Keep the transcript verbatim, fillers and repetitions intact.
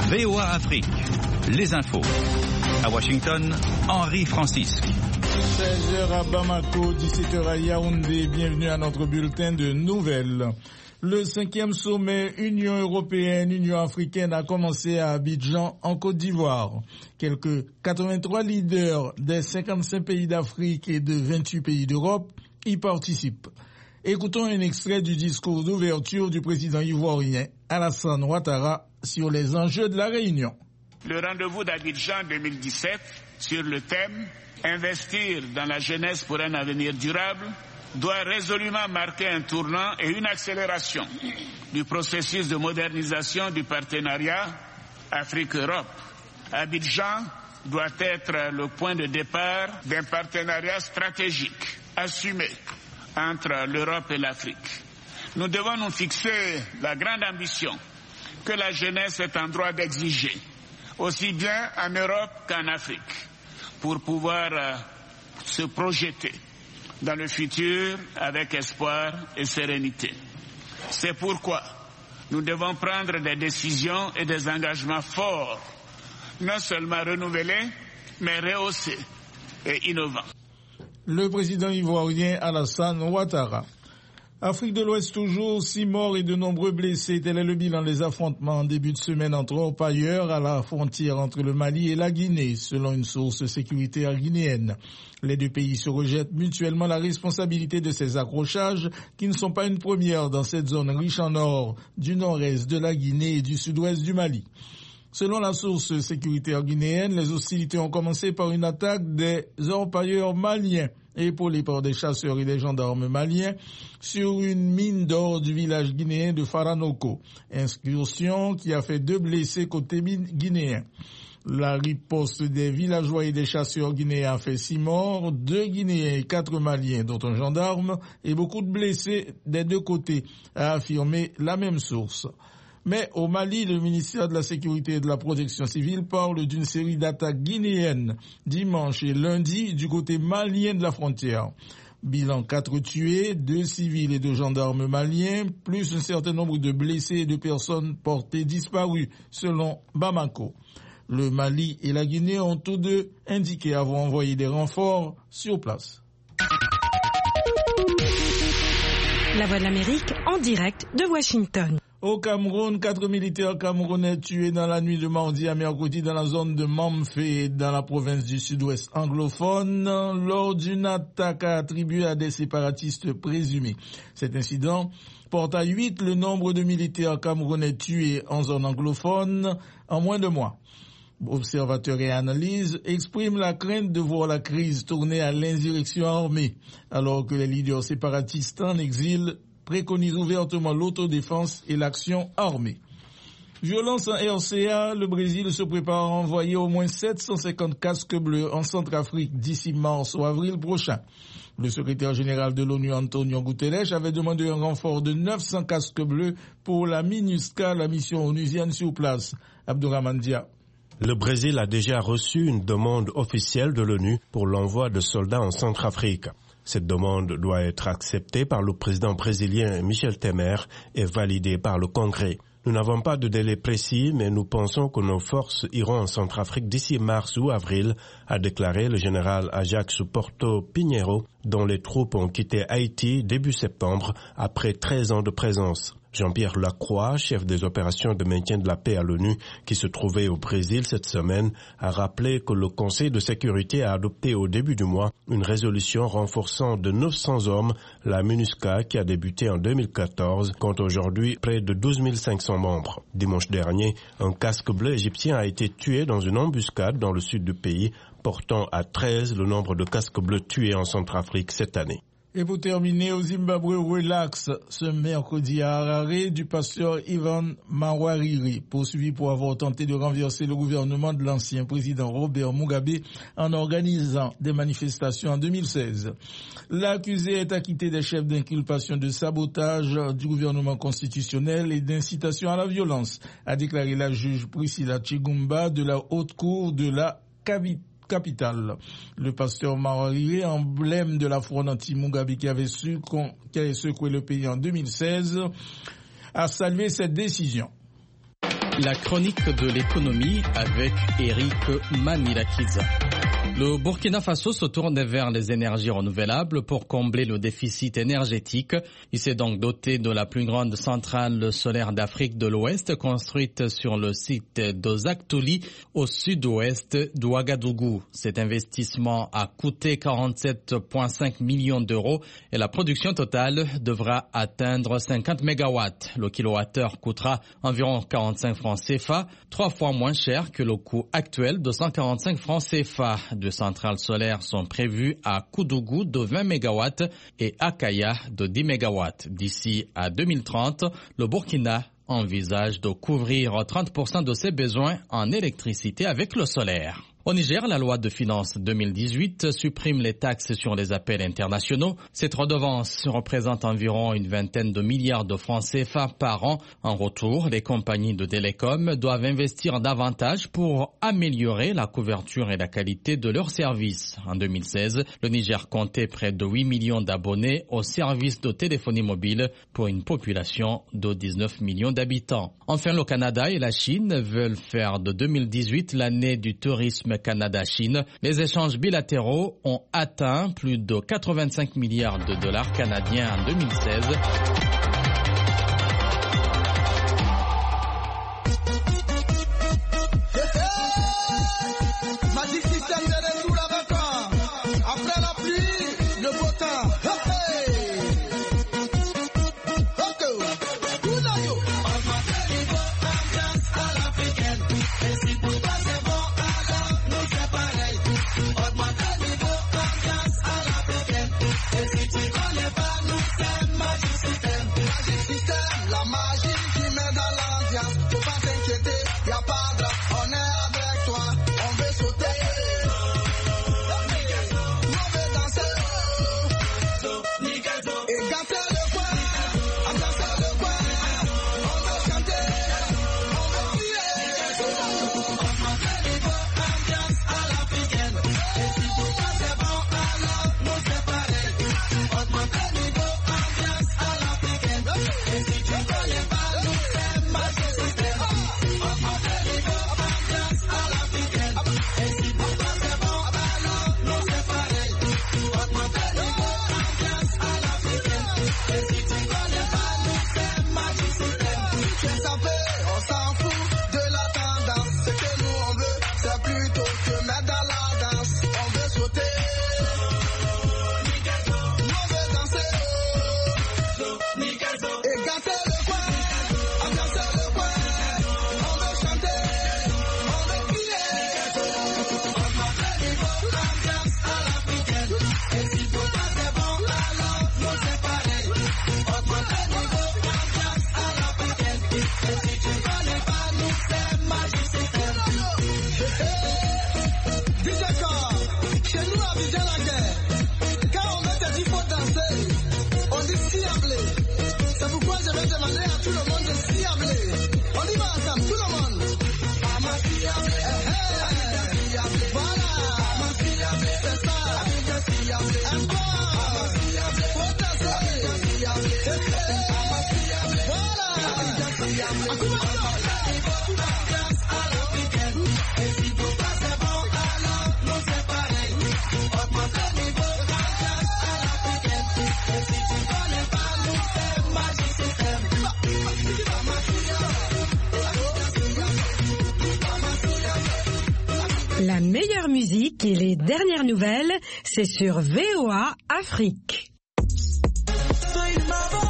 V O A Afrique, les infos. À Washington, Henri Francisque. seize heures à Bamako, dix-sept heures à Yaoundé. Bienvenue à notre bulletin de nouvelles. Le cinquième sommet Union européenne-Union africaine a commencé à Abidjan, en Côte d'Ivoire. Quelques quatre-vingt-trois leaders des cinquante-cinq pays d'Afrique et de vingt-huit pays d'Europe y participent. Écoutons un extrait du discours d'ouverture du président ivoirien Alassane Ouattara sur les enjeux de la réunion. Le rendez-vous d'Abidjan deux mille dix-sept sur le thème « Investir dans la jeunesse pour un avenir durable » doit résolument marquer un tournant et une accélération du processus de modernisation du partenariat Afrique-Europe. Abidjan doit être le point de départ d'un partenariat stratégique assumé entre l'Europe et l'Afrique. Nous devons nous fixer la grande ambition que la jeunesse est en droit d'exiger, aussi bien en Europe qu'en Afrique, pour pouvoir euh, se projeter dans le futur avec espoir et sérénité. C'est pourquoi nous devons prendre des décisions et des engagements forts, non seulement renouvelés, mais rehaussés et innovants. Le président ivoirien Alassane Ouattara. Afrique de l'Ouest toujours, six morts et de nombreux blessés. Tel est le bilan des affrontements en début de semaine entre orpailleurs à la frontière entre le Mali et la Guinée, selon une source sécuritaire guinéenne. Les deux pays se rejettent mutuellement la responsabilité de ces accrochages qui ne sont pas une première dans cette zone riche en or du nord-est de la Guinée et du sud-ouest du Mali. Selon la source sécuritaire guinéenne, les hostilités ont commencé par une attaque des orpailleurs maliens, épaulés par des chasseurs et des gendarmes maliens, sur une mine d'or du village guinéen de Faranoko. Incursion qui a fait deux blessés côté guinéen. La riposte des villageois et des chasseurs guinéens a fait six morts, deux Guinéens et quatre Maliens, dont un gendarme, et beaucoup de blessés des deux côtés, a affirmé la même source. Mais au Mali, le ministère de la Sécurité et de la Protection civile parle d'une série d'attaques guinéennes dimanche et lundi du côté malien de la frontière. Bilan quatre tués, deux civils et deux gendarmes maliens, plus un certain nombre de blessés et de personnes portées disparues, selon Bamako. Le Mali et la Guinée ont tous deux indiqué avoir envoyé des renforts sur place. La Voix de l'Amérique en direct de Washington. Au Cameroun, quatre militaires camerounais tués dans la nuit de mardi à mercredi dans la zone de Mamfé, dans la province du sud-ouest anglophone, lors d'une attaque attribuée à des séparatistes présumés. Cet incident porte à huit le nombre de militaires camerounais tués en zone anglophone en moins de mois. Observateurs et analyses expriment la crainte de voir la crise tourner à l'insurrection armée, alors que les leaders séparatistes en exil préconise ouvertement l'autodéfense et l'action armée. Violence en R C A, le Brésil se prépare à envoyer au moins sept cent cinquante casques bleus en Centrafrique d'ici mars ou avril prochain. Le secrétaire général de l'ONU, Antonio Guterres, avait demandé un renfort de neuf cents casques bleus pour la MINUSCA, la mission onusienne sur place. Abdourahmane Dia. Le Brésil a déjà reçu une demande officielle de l'ONU pour l'envoi de soldats en Centrafrique. Cette demande doit être acceptée par le président brésilien Michel Temer et validée par le Congrès. Nous n'avons pas de délai précis, mais nous pensons que nos forces iront en Centrafrique d'ici mars ou avril, a déclaré le général Ajax Porto Pinheiro, dont les troupes ont quitté Haïti début septembre après treize ans de présence. Jean-Pierre Lacroix, chef des opérations de maintien de la paix à l'ONU, qui se trouvait au Brésil cette semaine, a rappelé que le Conseil de sécurité a adopté au début du mois une résolution renforçant de neuf cents hommes la MINUSCA qui a débuté en deux mille quatorze, compte aujourd'hui près de douze mille cinq cents membres. Dimanche dernier, un casque bleu égyptien a été tué dans une embuscade dans le sud du pays, portant à treize le nombre de casques bleus tués en Centrafrique cette année. Et pour terminer, au Zimbabwe, relax ce mercredi à Harare du pasteur Ivan Mawarire, poursuivi pour avoir tenté de renverser le gouvernement de l'ancien président Robert Mugabe en organisant des manifestations en deux mille seize. L'accusé est acquitté des chefs d'inculpation de sabotage du gouvernement constitutionnel et d'incitation à la violence, a déclaré la juge Priscilla Chigumba de la haute cour de la capitale. Capitale. Le pasteur Mawarire, emblème de la fronde anti-Mugabe qui avait, su, qui avait secoué le pays en deux mille seize, a salué cette décision. La chronique de l'économie avec Eric Manirakiza. Le Burkina Faso se tourne vers les énergies renouvelables pour combler le déficit énergétique. Il s'est donc doté de la plus grande centrale solaire d'Afrique de l'Ouest, construite sur le site d'Ozaktouli, au sud-ouest d'Ouagadougou. Cet investissement a coûté quarante-sept virgule cinq millions d'euros et la production totale devra atteindre cinquante mégawatts. Le kilowattheure coûtera environ quarante-cinq francs C F A, trois fois moins cher que le coût actuel de cent quarante-cinq francs C F A. Deux centrales solaires sont prévues à Koudougou de vingt mégawatts et à Kaya de dix mégawatts. D'ici à deux mille trente, le Burkina envisage de couvrir trente pour cent de ses besoins en électricité avec le solaire. Au Niger, la loi de finances deux mille dix-huit supprime les taxes sur les appels internationaux. Cette redevance représente environ une vingtaine de milliards de francs C F A par an. En retour, les compagnies de télécom doivent investir davantage pour améliorer la couverture et la qualité de leurs services. En deux mille seize, le Niger comptait près de huit millions d'abonnés aux services de téléphonie mobile pour une population de dix-neuf millions d'habitants. Enfin, le Canada et la Chine veulent faire de deux mille dix-huit l'année du tourisme Canada-Chine. Les échanges bilatéraux ont atteint plus de quatre-vingt-cinq milliards de dollars canadiens en deux mille seize. La meilleure musique et les dernières nouvelles, c'est sur V O A Afrique.